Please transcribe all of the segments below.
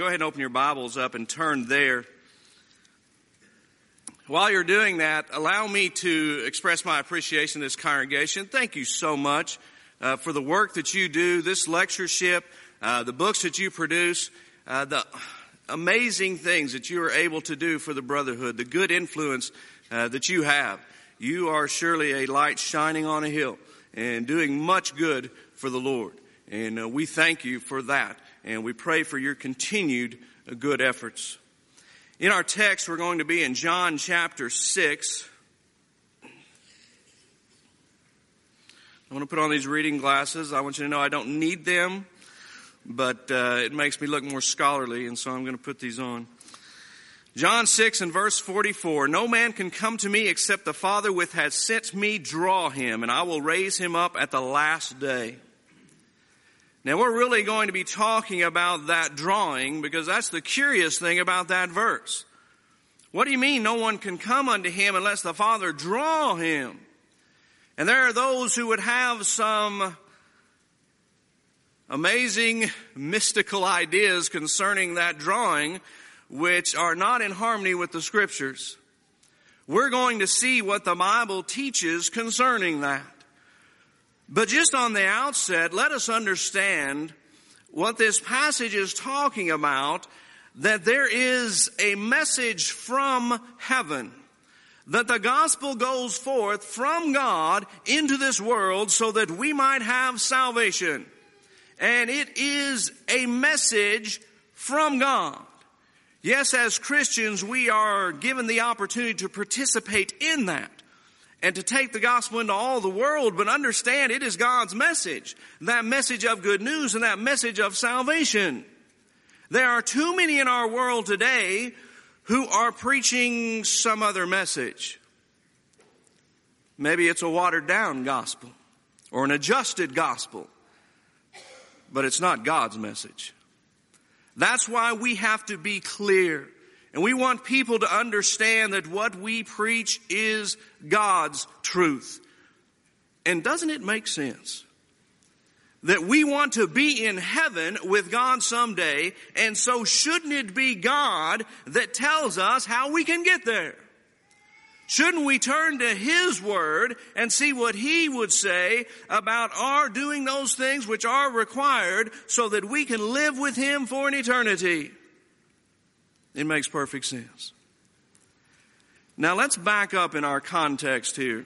go ahead and open your Bibles up and turn there. While you're doing that, allow me to express my appreciation to this congregation. Thank you so much for the work that you do, this lectureship, the books that you produce, the amazing things that you are able to do for the brotherhood, the good influence that you have. You are surely a light shining on a hill and doing much good for the Lord. And we thank you for that. And we pray for your continued good efforts. In our text, we're going to be in John chapter 6. I want to put on these reading glasses. I want you to know I don't need them, but it makes me look more scholarly, and so I'm going to put these on. John 6 and verse 44, "No man can come to me except the Father which has sent me draw him, and I will raise him up at the last day." Now, we're really going to be talking about that drawing because that's the curious thing about that verse. What do you mean no one can come unto him unless the Father draw him? And there are those who would have some amazing mystical ideas concerning that drawing which are not in harmony with the Scriptures. We're going to see what the Bible teaches concerning that. But just on the outset, let us understand what this passage is talking about, that there is a message from heaven, that the gospel goes forth from God into this world so that we might have salvation. And it is a message from God. Yes, as Christians, we are given the opportunity to participate in that and to take the gospel into all the world, but understand it is God's message, that message of good news and that message of salvation. There are too many in our world today who are preaching some other message. Maybe it's a watered down gospel or an adjusted gospel, but it's not God's message. That's why we have to be clear. And we want people to understand that what we preach is God's truth. And doesn't it make sense that we want to be in heaven with God someday, and so shouldn't it be God that tells us how we can get there? Shouldn't we turn to His Word and see what He would say about our doing those things which are required so that we can live with Him for an eternity? It makes perfect sense. Now let's back up in our context here.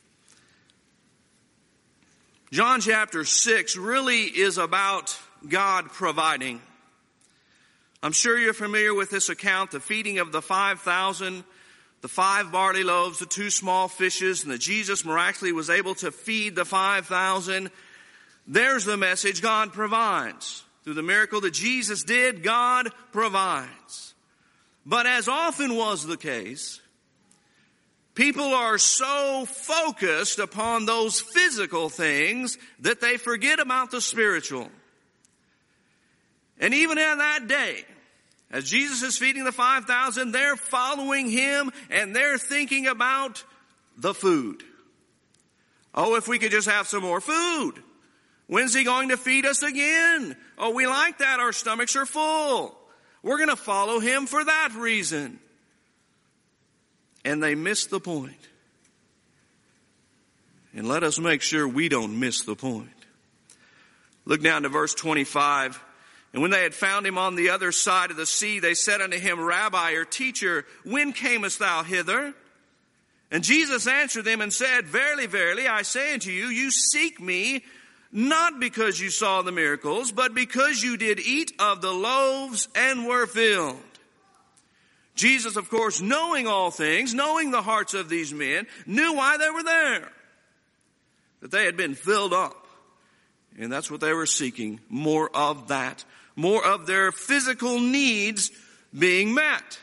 John chapter 6 really is about God providing. I'm sure you're familiar with this account, the feeding of the 5,000, the 5 barley loaves, the 2 small fishes, and that Jesus miraculously was able to feed the 5,000. There's the message: God provides. Through the miracle that Jesus did, God provides. But as often was the case, people are so focused upon those physical things that they forget about the spiritual. And even in that day, as Jesus is feeding the 5,000, they're following Him and they're thinking about the food. Oh, if we could just have some more food. When's He going to feed us again? Oh, we like that. Our stomachs are full. We're going to follow Him for that reason. And they miss the point. And let us make sure we don't miss the point. Look down to verse 25. "And when they had found Him on the other side of the sea, they said unto Him, Rabbi," or teacher, "when camest thou hither?" And Jesus answered them and said, "Verily, verily, I say unto you, you seek me, not because you saw the miracles, but because you did eat of the loaves and were filled." Jesus, of course, knowing all things, knowing the hearts of these men, knew why they were there. That they had been filled up. And that's what they were seeking. More of that. More of their physical needs being met.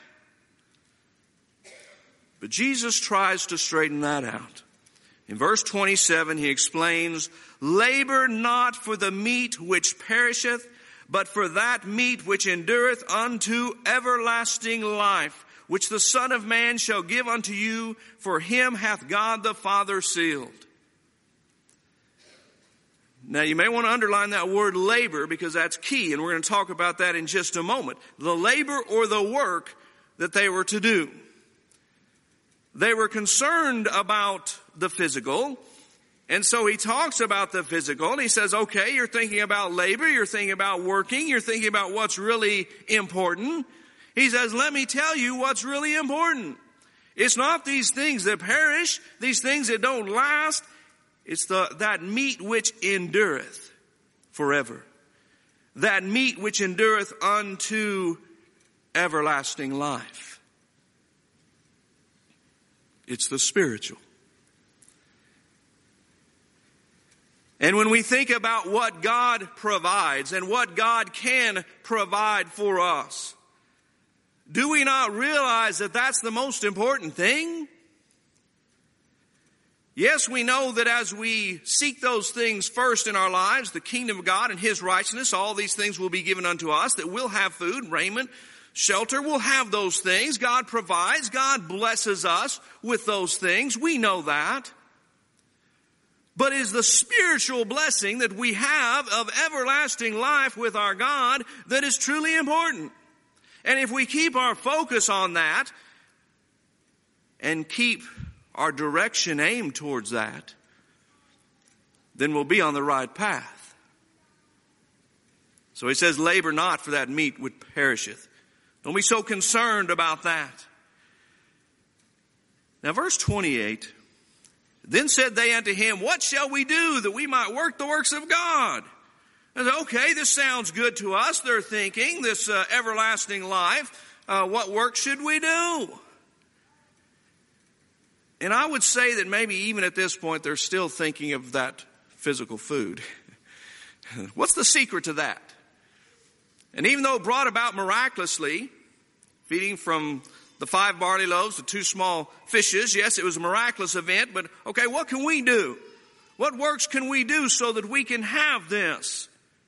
But Jesus tries to straighten that out. In verse 27, He explains, "Labor not for the meat which perisheth, but for that meat which endureth unto everlasting life, which the Son of Man shall give unto you, for Him hath God the Father sealed." Now, you may want to underline that word labor because that's key, and we're going to talk about that in just a moment. The labor or the work that they were to do. They were concerned about the physical, and so he talks about the physical, and he says, okay, you're thinking about labor, you're thinking about working, you're thinking about what's really important. He says, let me tell you what's really important. It's not these things that perish, these things that don't last. It's that meat which endureth forever. That meat which endureth unto everlasting life. It's the spiritual. And when we think about what God provides and what God can provide for us, do we not realize that that's the most important thing? Yes, we know that as we seek those things first in our lives, the kingdom of God and His righteousness, all these things will be given unto us, that we'll have food, raiment, shelter. We'll have those things. God provides. God blesses us with those things. We know that. But is the spiritual blessing that we have of everlasting life with our God that is truly important. And if we keep our focus on that and keep our direction aimed towards that, then we'll be on the right path. So he says, labor not for that meat which perisheth. Don't be so concerned about that. Now verse 28, then said they unto him, what shall we do that we might work the works of God? And okay, this sounds good to us. They're thinking this everlasting life. What work should we do? And I would say that maybe even at this point, they're still thinking of that physical food. What's the secret to that? And even though brought about miraculously, feeding from the 5 barley loaves, the 2 small fishes, yes, it was a miraculous event, but okay, what can we do? What works can we do so that we can have this?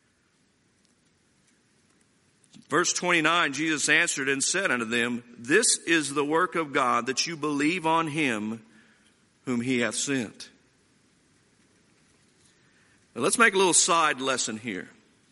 Verse 29, Jesus answered and said unto them, this is the work of God, that you believe on Him whom He hath sent. Now let's make a little side lesson here.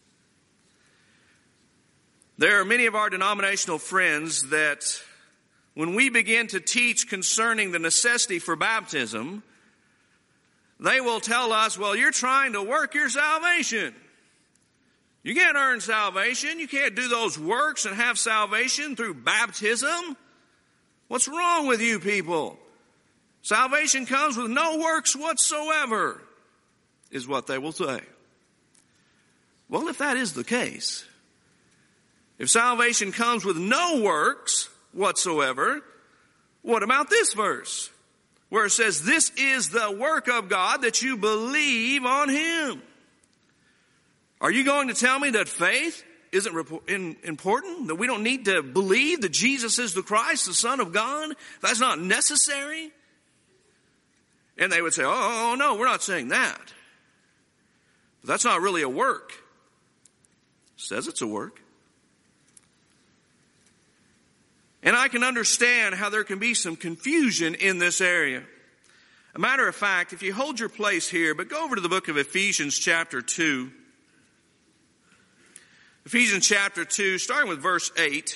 There are many of our denominational friends that when we begin to teach concerning the necessity for baptism, they will tell us, well, you're trying to work your salvation. You can't earn salvation. You can't do those works and have salvation through baptism. What's wrong with you people? Salvation comes with no works whatsoever, is what they will say. Well, if that is the case, if salvation comes with no works whatsoever, what about this verse where it says, this is the work of God, that you believe on Him? Are you going to tell me that faith isn't important? That we don't need to believe that Jesus is the Christ, the Son of God? That's not necessary? And they would say, oh no, we're not saying that. But that's not really a work. It says it's a work. And I can understand how there can be some confusion in this area. A matter of fact, if you hold your place here, but go over to the book of Ephesians chapter 2. Ephesians chapter 2, starting with verse 8.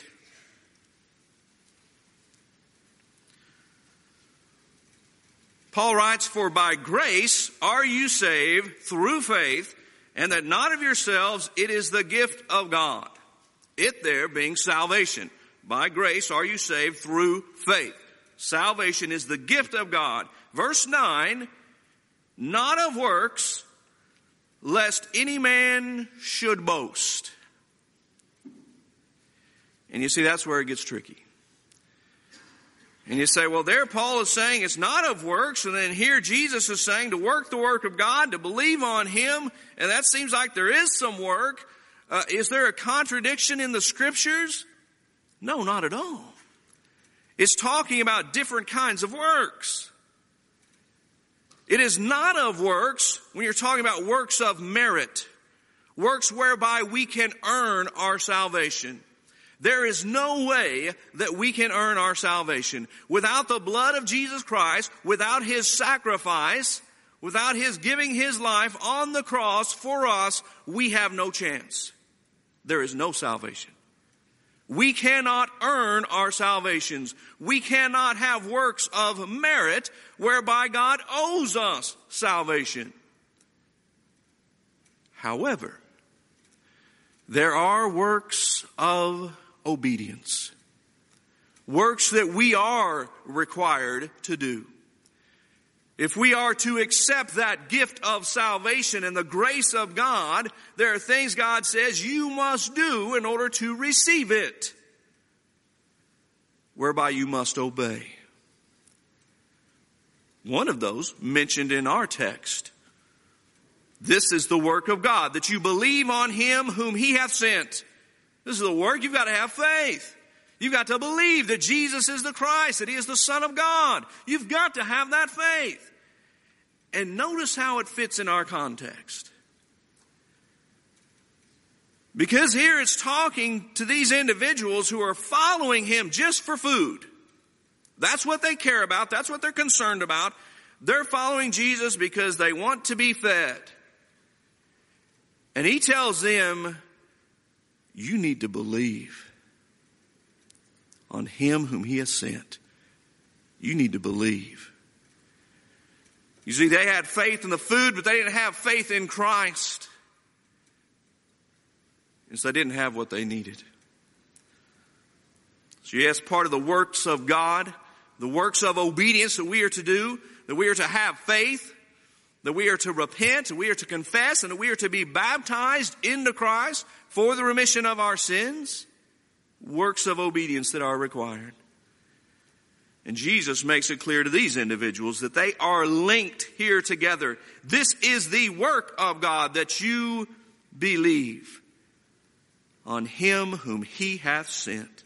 Paul writes, for by grace are you saved through faith, and that not of yourselves, it is the gift of God. It there being salvation. By grace are you saved through faith. Salvation is the gift of God. Verse 9, not of works, lest any man should boast. And you see, that's where it gets tricky. And you say, well, there Paul is saying it's not of works, and then here Jesus is saying to work the work of God, to believe on Him, and that seems like there is some work. Is there a contradiction in the Scriptures? No, not at all. It's talking about different kinds of works. It is not of works when you're talking about works of merit, works whereby we can earn our salvation. There is no way that we can earn our salvation. Without the blood of Jesus Christ, without His sacrifice, without His giving His life on the cross for us, we have no chance. There is no salvation. We cannot earn our salvations. We cannot have works of merit whereby God owes us salvation. However, there are works of obedience. Works that we are required to do. If we are to accept that gift of salvation and the grace of God, there are things God says you must do in order to receive it, whereby you must obey. One of those mentioned in our text. This is the work of God, that you believe on Him whom He hath sent. This is the work. You've got to have faith. You've got to believe that Jesus is the Christ, that He is the Son of God. You've got to have that faith. And notice how it fits in our context. Because here it's talking to these individuals who are following Him just for food. That's what they care about. That's what they're concerned about. They're following Jesus because they want to be fed. And He tells them, you need to believe on Him whom He has sent. You need to believe. You see, they had faith in the food, but they didn't have faith in Christ. And so they didn't have what they needed. So yes, part of the works of God, the works of obedience that we are to do, that we are to have faith, that we are to repent, that we are to confess, and that we are to be baptized into Christ for the remission of our sins. Works of obedience that are required. And Jesus makes it clear to these individuals that they are linked here together. This is the work of God, that you believe on Him whom He hath sent.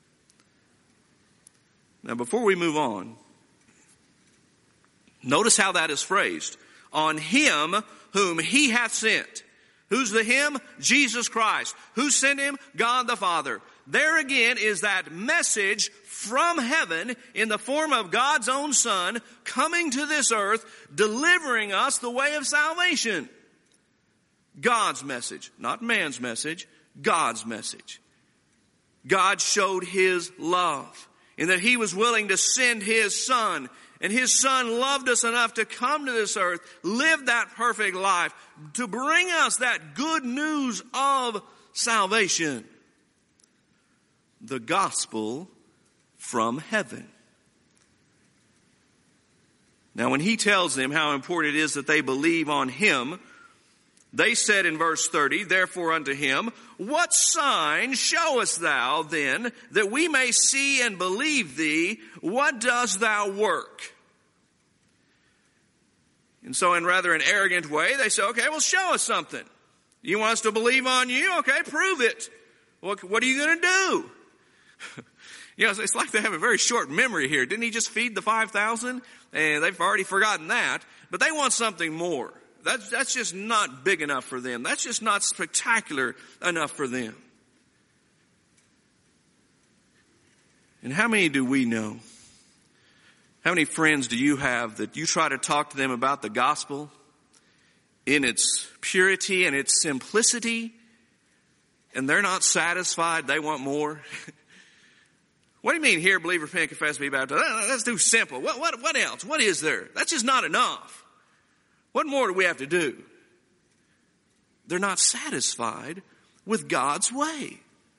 Now before we move on, notice how that is phrased. On Him whom He hath sent. Who's the Him? Jesus Christ. Who sent Him? God the Father. There again is that message from heaven in the form of God's own Son coming to this earth, delivering us the way of salvation. God's message, not man's message, God's message. God showed His love in that He was willing to send His Son. And His Son loved us enough to come to this earth, live that perfect life, to bring us that good news of salvation. The gospel from heaven. Now when He tells them how important it is that they believe on Him, they said in verse 30, therefore unto Him, what sign showest Thou then, that we may see and believe Thee? What dost Thou work? And so in rather an arrogant way, they say, okay, well show us something. You want us to believe on You? Okay, prove it. What are you going to do? You know, it's like they have a very short memory here. Didn't He just feed the 5,000? And they've already forgotten that. But they want something more. That's just not big enough for them. That's just not spectacular enough for them. And how many do we know? How many friends do you have that you try to talk to them about the gospel in its purity and its simplicity, and they're not satisfied, they want more? What do you mean, hear, believe, repent, confess, be baptized? That's too simple. What else? What is there? That's just not enough. What more do we have to do? They're not satisfied with God's way.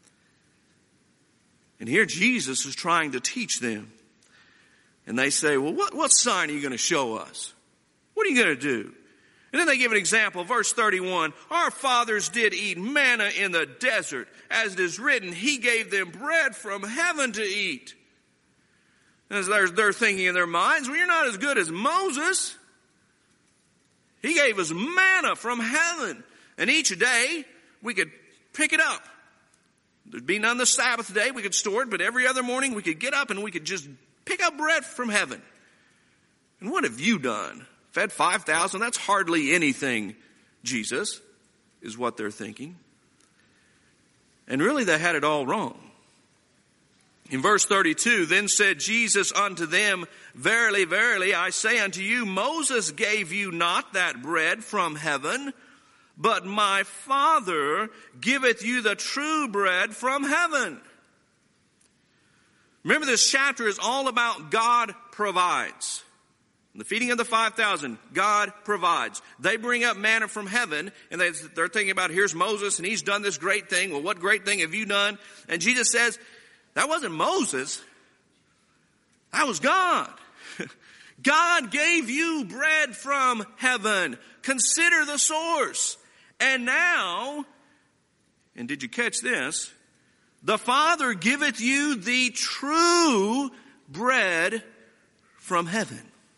And here Jesus is trying to teach them. And they say, well, what sign are you going to show us? What are you going to do? And then they give an example, verse 31. Our fathers did eat manna in the desert. As it is written, He gave them bread from heaven to eat. And they're thinking in their minds, well, you're not as good as Moses. He gave us manna from heaven. And each day, we could pick it up. There'd be none the Sabbath day. We could store it, but every other morning we could get up and we could just pick up bread from heaven. And what have you done? Fed 5,000? That's hardly anything, Jesus, is what they're thinking. And really they had it all wrong. In verse 32, then said Jesus unto them, verily, verily, I say unto you, Moses gave you not that bread from heaven, but my Father giveth you the true bread from heaven. Remember, this chapter is all about God provides. The feeding of the 5,000, God provides. They bring up manna from heaven, and they're thinking about, here's Moses, and he's done this great thing. Well, what great thing have you done? And Jesus says, that wasn't Moses. That was God. God gave you bread from heaven. Consider the source. And now, and did you catch this? The Father giveth you the true bread from heaven.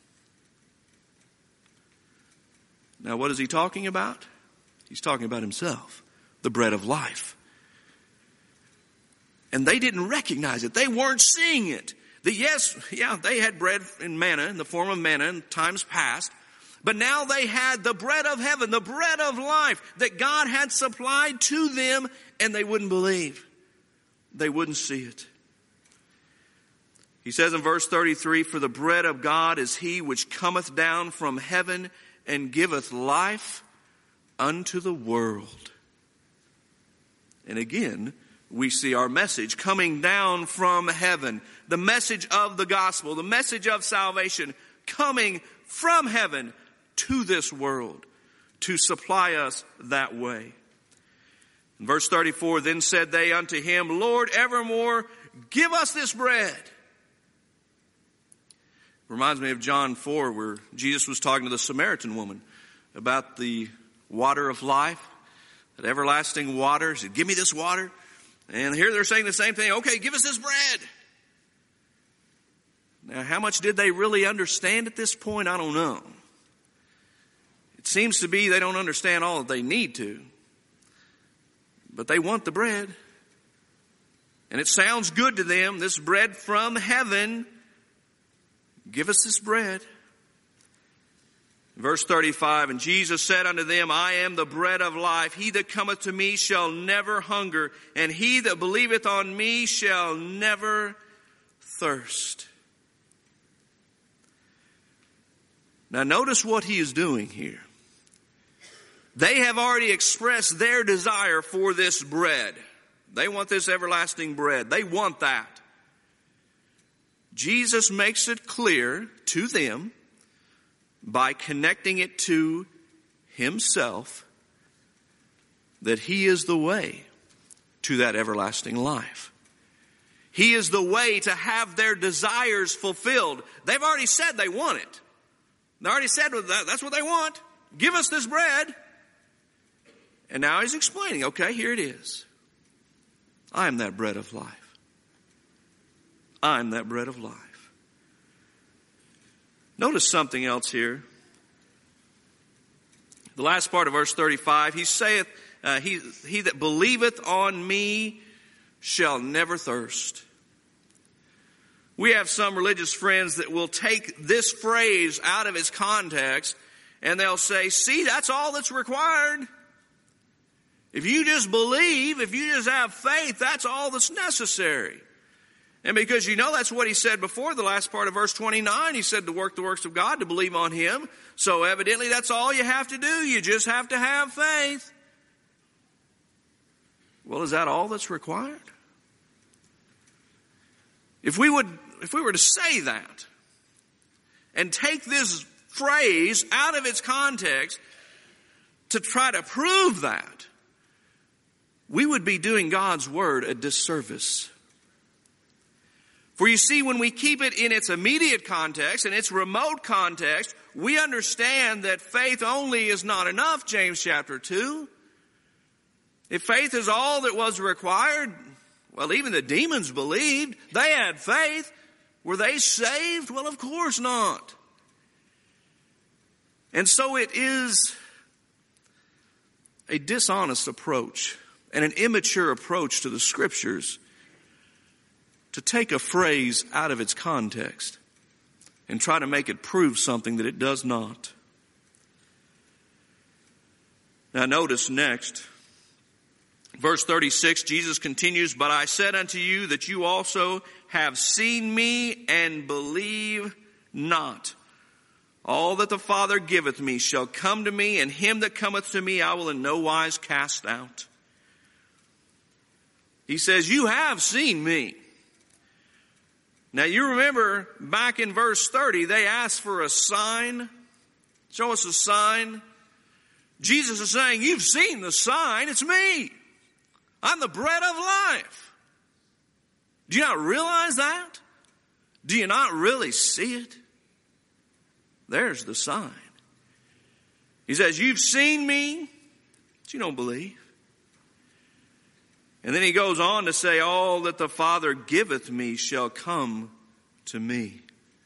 Now, what is he talking about? He's talking about himself, the bread of life. And they didn't recognize it. They weren't seeing it. They had bread and manna in the form of manna in times past. But now they had the bread of heaven, the bread of life that God had supplied to them, and they wouldn't believe. They wouldn't see it. He says in verse 33, for the bread of God is he which cometh down from heaven and giveth life unto the world. And again, we see our message coming down from heaven. The message of the gospel, the message of salvation coming from heaven to this world to supply us that way. In verse 34, then said they unto him, Lord, evermore give us this bread. Reminds me of John 4, where Jesus was talking to the Samaritan woman about the water of life, that everlasting water. He said, give me this water. And here they're saying the same thing. Okay, give us this bread. Now, how much did they really understand at this point? I don't know. It seems to be they don't understand all that they need to. But they want the bread. And it sounds good to them, this bread from heaven. Give us this bread. Verse 35, and Jesus said unto them, I am the bread of life. He that cometh to me shall never hunger, and he that believeth on me shall never thirst. Now notice what he is doing here. They have already expressed their desire for this bread. They want this everlasting bread. They want that. Jesus makes it clear to them by connecting it to himself that he is the way to that everlasting life. He is the way to have their desires fulfilled. They've already said they want it. They already said that's what they want. Give us this bread. And now he's explaining, okay, here it is. I am that bread of life. I am that bread of life. Notice something else here. The last part of verse 35, he saith, he that believeth on me shall never thirst. We have some religious friends that will take this phrase out of its context and they'll say, see, that's all that's required. If you just believe, if you just have faith, that's all that's necessary. And because you know that's what he said before, the last part of verse 29, he said to work the works of God, to believe on him. So evidently that's all you have to do. You just have to have faith. Well, is that all that's required? If we were to say that and take this phrase out of its context to try to prove that, we would be doing God's word a disservice. For you see, when we keep it in its immediate context and its remote context, we understand that faith only is not enough, James chapter 2. If faith is all that was required, well, even the demons believed. They had faith. Were they saved? Well, of course not. And so it is a dishonest approach and an immature approach to the Scriptures to take a phrase out of its context and try to make it prove something that it does not. Now notice next, Verse 36, Jesus continues, "But I said unto you that you also have seen me and believe not. All that the Father giveth me shall come to me, and him that cometh to me I will in no wise cast out." He says, you have seen me. Now you remember back in verse 30, they asked for a sign. Show us a sign. Jesus is saying, you've seen the sign. It's me. I'm the bread of life. Do you not realize that? Do you not really see it? There's the sign. He says, you've seen me, but you don't believe. And then he goes on to say, all that the Father giveth me shall come to me.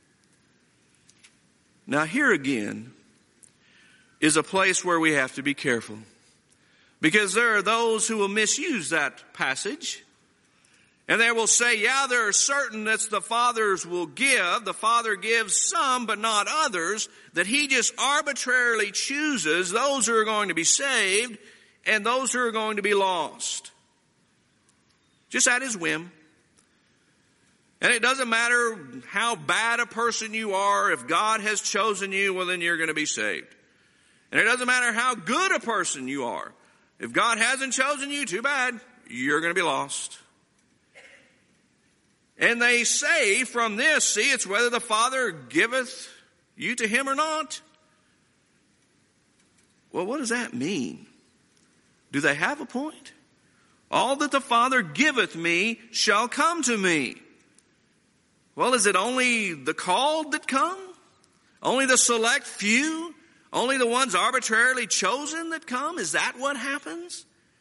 Now here again is a place where we have to be careful. Because there are those who will misuse that passage. And they will say, yeah, there are certain that the Father's will give. The Father gives some, but not others. That he just arbitrarily chooses those who are going to be saved and those who are going to be lost. Just at his whim. And it doesn't matter how bad a person you are. If God has chosen you, well, then you're going to be saved. And it doesn't matter how good a person you are. If God hasn't chosen you, too bad. You're going to be lost. And they say from this, see, it's whether the Father giveth you to him or not. Well, what does that mean? Do they have a point? All that the Father giveth me shall come to me. Well, is it only the called that come? Only the select few? Only the ones arbitrarily chosen that come? Is that what happens?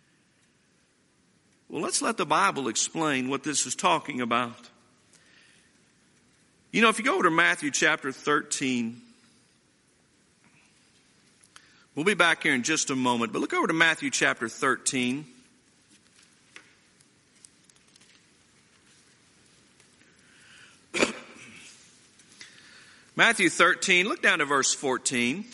Well, let's let the Bible explain what this is talking about. You know, if you go over to Matthew chapter 13, we'll be back here in just a moment, but look over to Matthew chapter 13. Matthew 13, look down to verse 14.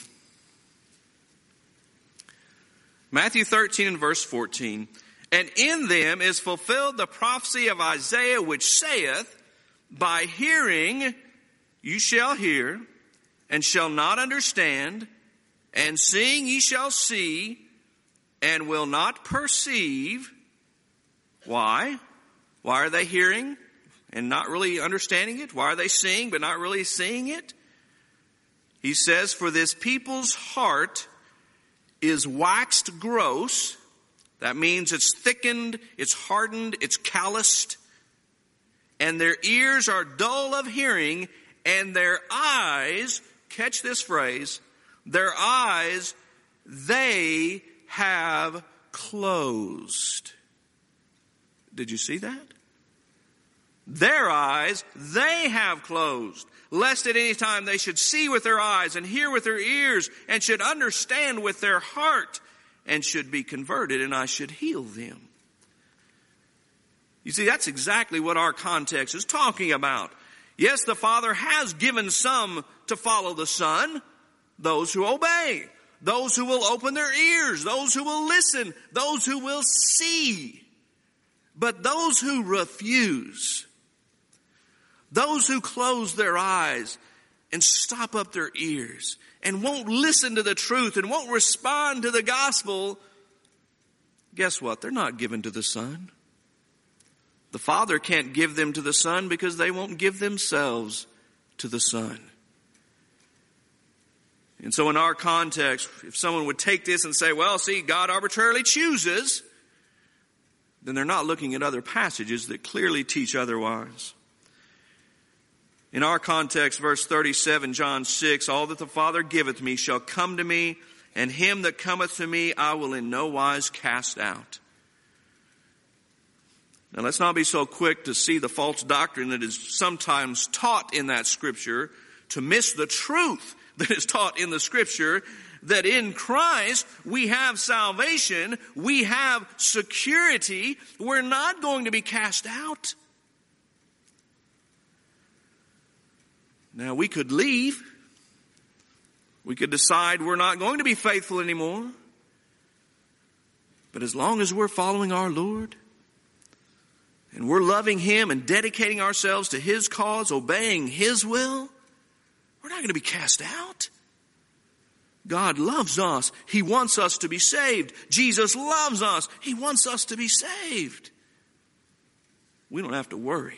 Matthew 13 and verse 14. And in them is fulfilled the prophecy of Isaiah, which saith, by hearing you shall hear, and shall not understand, and seeing ye shall see, and will not perceive. Why? Why are they hearing and not really understanding it? Why are they seeing but not really seeing it? He says, for this people's heart is waxed gross. That means it's thickened, it's hardened, it's calloused. And their ears are dull of hearing, and their eyes, catch this phrase, their eyes they have closed. Did you see that? Their eyes they have closed, lest at any time they should see with their eyes and hear with their ears and should understand with their heart and should be converted, and I should heal them. You see, that's exactly what our context is talking about. Yes, the Father has given some to follow the Son, those who obey, those who will open their ears, those who will listen, those who will see. But those who refuse, those who close their eyes and stop up their ears and won't listen to the truth and won't respond to the gospel, guess what? They're not given to the Son. The Father can't give them to the Son because they won't give themselves to the Son. And so in our context, if someone would take this and say, well, see, God arbitrarily chooses, then they're not looking at other passages that clearly teach otherwise. In our context, verse 37, John 6, all that the Father giveth me shall come to me, and him that cometh to me I will in no wise cast out. Now let's not be so quick to see the false doctrine that is sometimes taught in that scripture, to miss the truth that is taught in the scripture, that in Christ we have salvation, we have security, we're not going to be cast out. Now we could leave. We could decide we're not going to be faithful anymore. But as long as we're following our Lord, and we're loving Him and dedicating ourselves to His cause, obeying His will, we're not going to be cast out. God loves us. He wants us to be saved. Jesus loves us. He wants us to be saved. We don't have to worry.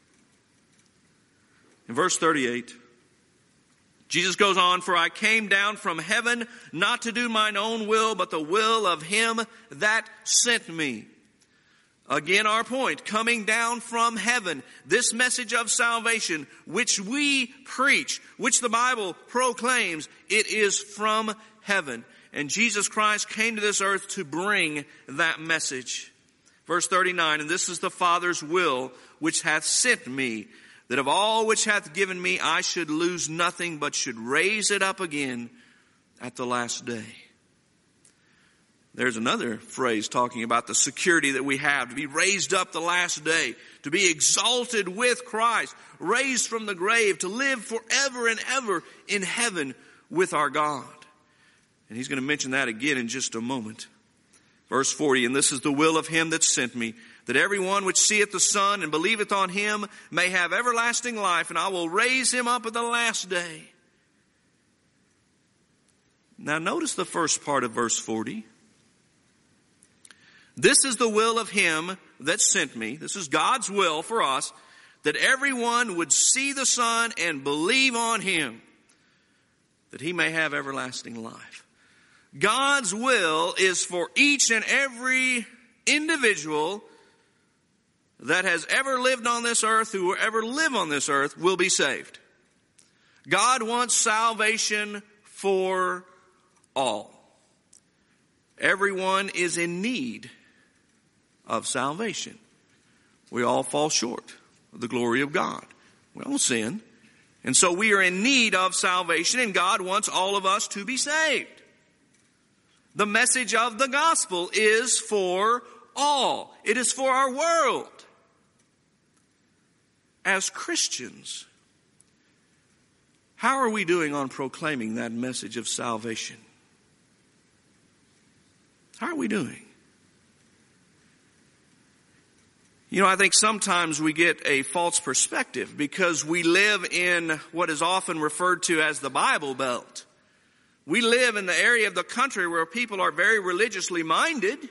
In verse 38, Jesus goes on, "For I came down from heaven not to do mine own will, but the will of Him that sent me." Again, our point, coming down from heaven, this message of salvation, which we preach, which the Bible proclaims, it is from heaven. And Jesus Christ came to this earth to bring that message. Verse 39, "And this is the Father's will, which hath sent me, that of all which hath given me, I should lose nothing, but should raise it up again at the last day." There's another phrase talking about the security that we have to be raised up the last day, to be exalted with Christ, raised from the grave, to live forever and ever in heaven with our God. And he's going to mention that again in just a moment. Verse 40, "And this is the will of Him that sent me, that everyone which seeth the Son and believeth on Him may have everlasting life, and I will raise him up at the last day." Now notice the first part of verse 40. "This is the will of Him that sent me." This is God's will for us, that everyone would see the Son and believe on Him, that He may have everlasting life. God's will is for each and every individual that has ever lived on this earth, who will ever live on this earth, will be saved. God wants salvation for all. Everyone is in need of salvation. We all fall short of the glory of God. We all sin. And so we are in need of salvation, and God wants all of us to be saved. The message of the gospel is for all. It is for our world. As Christians, how are we doing on proclaiming that message of salvation? How are we doing? You know, I think sometimes we get a false perspective because we live in what is often referred to as the Bible Belt. We live in the area of the country where people are very religiously minded.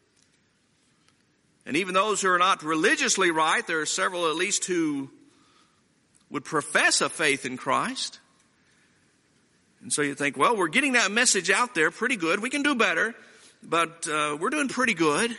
And even those who are not religiously right, there are several at least who would profess a faith in Christ. And so you think, well, we're getting that message out there pretty good. We can do better, but we're doing pretty good.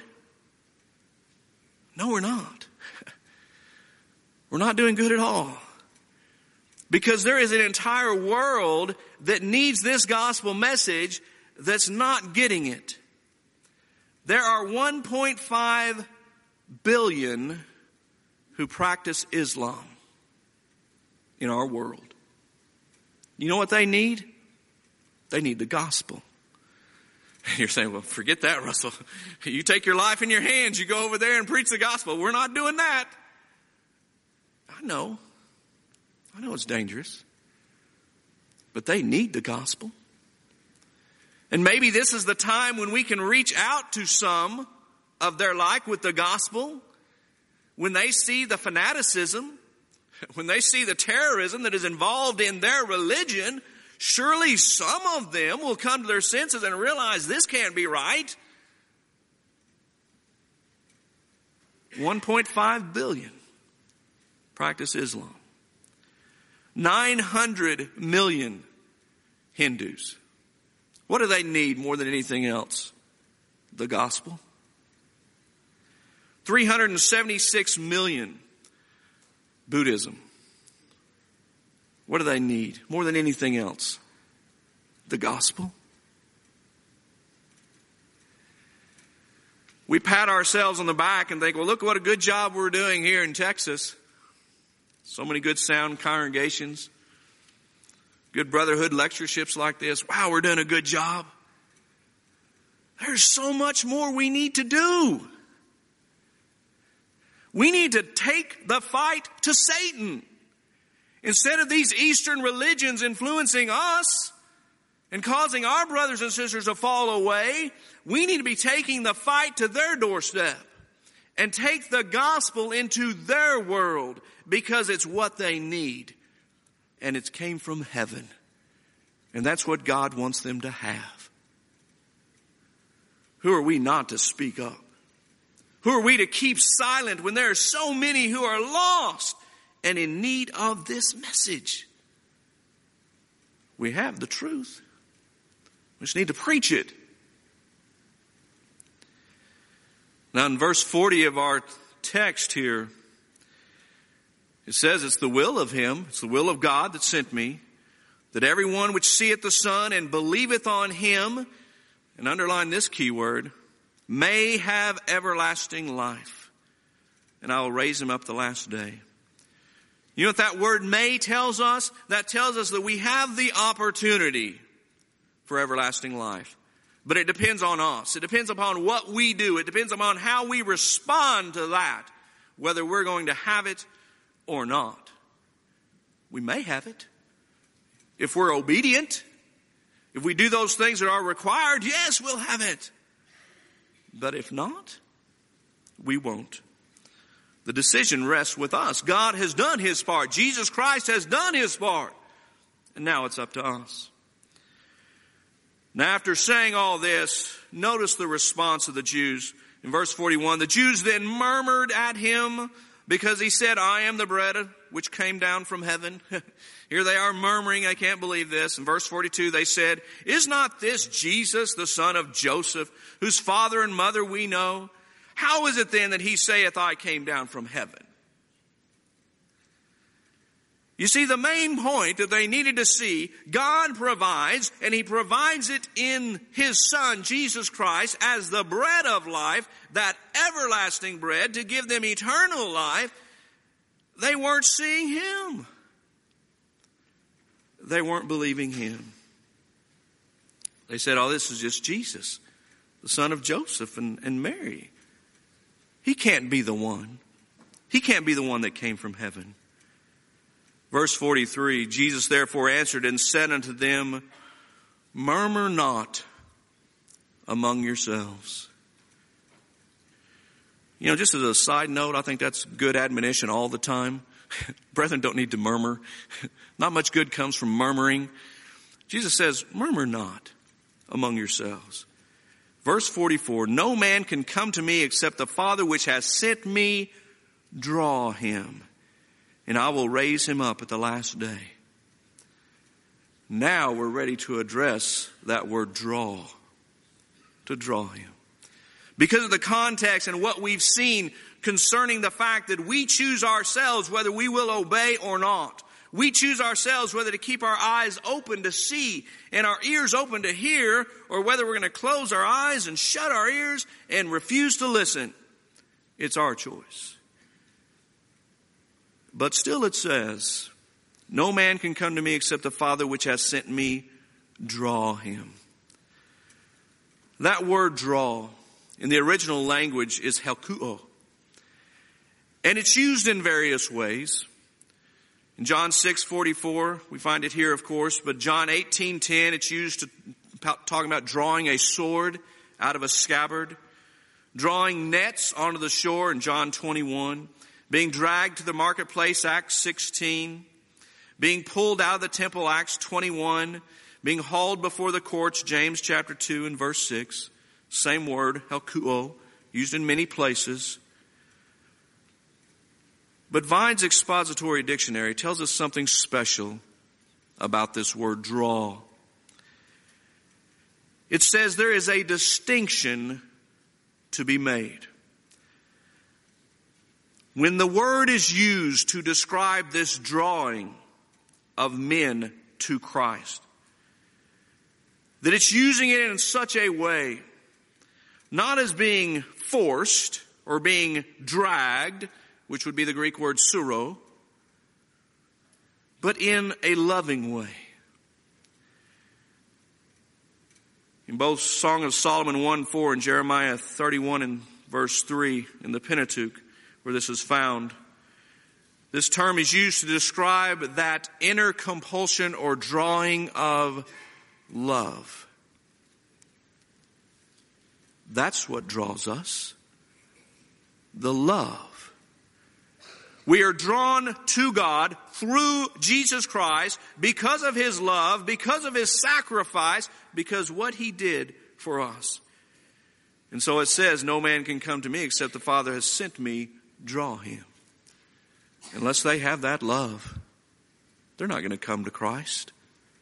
No, we're not. We're not doing good at all. Because there is an entire world that needs this gospel message that's not getting it. There are 1.5 billion who practice Islam in our world. You know what they need? They need the gospel. You're saying, well, forget that, Russell. You take your life in your hands. You go over there and preach the gospel. We're not doing that. I know it's dangerous. But they need the gospel. And maybe this is the time when we can reach out to some of their like with the gospel. When they see the fanaticism, when they see the terrorism that is involved in their religion, surely some of them will come to their senses and realize this can't be right. 1.5 billion practice Islam. 900 million Hindus. What do they need more than anything else? The gospel. 376 million Buddhism. What do they need more than anything else? The gospel. We pat ourselves on the back and think, well, look what a good job we're doing here in Texas. So many good sound congregations. Good brotherhood lectureships like this. Wow, we're doing a good job. There's so much more we need to do. We need to take the fight to Satan. Instead of these Eastern religions influencing us, and causing our brothers and sisters to fall away, we need to be taking the fight to their doorstep and take the gospel into their world, because it's what they need. And it came from heaven. And that's what God wants them to have. Who are we not to speak up? Who are we to keep silent when there are so many who are lost and in need of this message? We have the truth. We just need to preach it. Now in verse 40 of our text here, it says it's the will of Him, it's the will of God that sent me, that everyone which seeth the Son and believeth on Him, and underline this key word, may have everlasting life, and I will raise him up the last day. You know what that word may tells us? That tells us that we have the opportunity for everlasting life. But it depends on us. It depends upon what we do. It depends upon how we respond to that, whether we're going to have it or not. We may have it. If we're obedient, if we do those things that are required, yes, we'll have it. But if not, we won't. The decision rests with us. God has done His part. Jesus Christ has done His part. And now it's up to us. Now after saying all this, notice the response of the Jews. In verse 41, the Jews then murmured at Him because He said, I am the bread which came down from heaven. Here they are murmuring, I can't believe this. In verse 42 they said, is not this Jesus, the son of Joseph, whose father and mother we know? How is it then that He saith, I came down from heaven? You see, the main point that they needed to see, God provides, and He provides it in His Son, Jesus Christ, as the bread of life, that everlasting bread to give them eternal life. They weren't seeing Him. They weren't believing Him. They said, oh, this is just Jesus, the son of Joseph and Mary. He can't be the one. He can't be the one that came from heaven. Verse 43, Jesus therefore answered and said unto them, murmur not among yourselves. You know, just as a side note, I think that's good admonition all the time. Brethren don't need to murmur. Not much good comes from murmuring. Jesus says, murmur not among yourselves. Verse 44, no man can come to me except the Father which has sent me draw him, and I will raise him up at the last day. Now we're ready to address that word draw, to draw him. Because of the context and what we've seen concerning the fact that we choose ourselves whether we will obey or not. We choose ourselves whether to keep our eyes open to see and our ears open to hear, or whether we're going to close our eyes and shut our ears and refuse to listen. It's our choice. But still it says, no man can come to me except the Father which has sent me draw him. That word draw in the original language is helkuo. And it's used in various ways. In John 6:44, we find it here, of course, but John 18:10, it's used to talking about drawing a sword out of a scabbard, drawing nets onto the shore in John 21, being dragged to the marketplace, Acts 16, being pulled out of the temple, Acts 21, being hauled before the courts, James chapter 2 and verse 6, same word, helkuo, used in many places. But Vine's Expository Dictionary tells us something special about this word draw. It says there is a distinction to be made. When the word is used to describe this drawing of men to Christ, that it's using it in such a way, not as being forced or being dragged, which would be the Greek word suro, but in a loving way. In both Song of Solomon 1:4 and Jeremiah 31 and verse 3 in the Pentateuch, where this is found, this term is used to describe that inner compulsion or drawing of love. That's what draws us. The love. We are drawn to God through Jesus Christ because of His love, because of His sacrifice, because what He did for us. And so it says, no man can come to me except the Father has sent me, draw him. Unless they have that love, they're not going to come to Christ.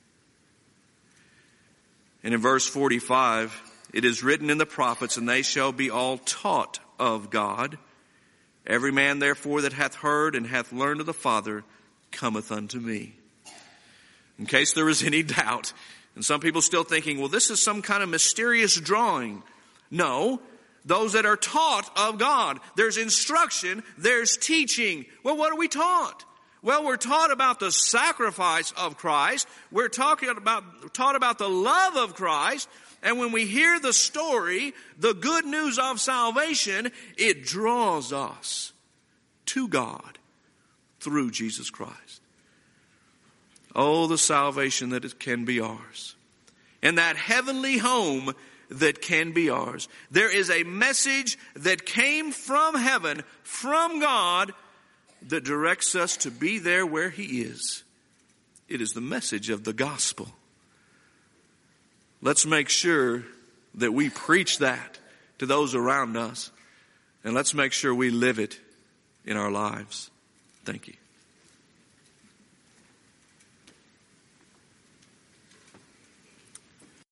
And in verse 45, it is written in the prophets, and they shall be all taught of God. Every man therefore that hath heard and hath learned of the Father cometh unto me. In case there is any doubt, and some people still thinking, well, this is some kind of mysterious drawing. No, those that are taught of God. There's instruction, there's teaching. Well, what are we taught? Well, we're taught about the sacrifice of Christ. We're taught about the love of Christ. And when we hear the story, the good news of salvation, it draws us to God through Jesus Christ. Oh, the salvation that it can be ours. And that heavenly home that can be ours. There is a message that came from heaven, from God, that directs us to be there where He is. It is the message of the gospel. Let's make sure that we preach that to those around us. And let's make sure we live it in our lives. Thank you.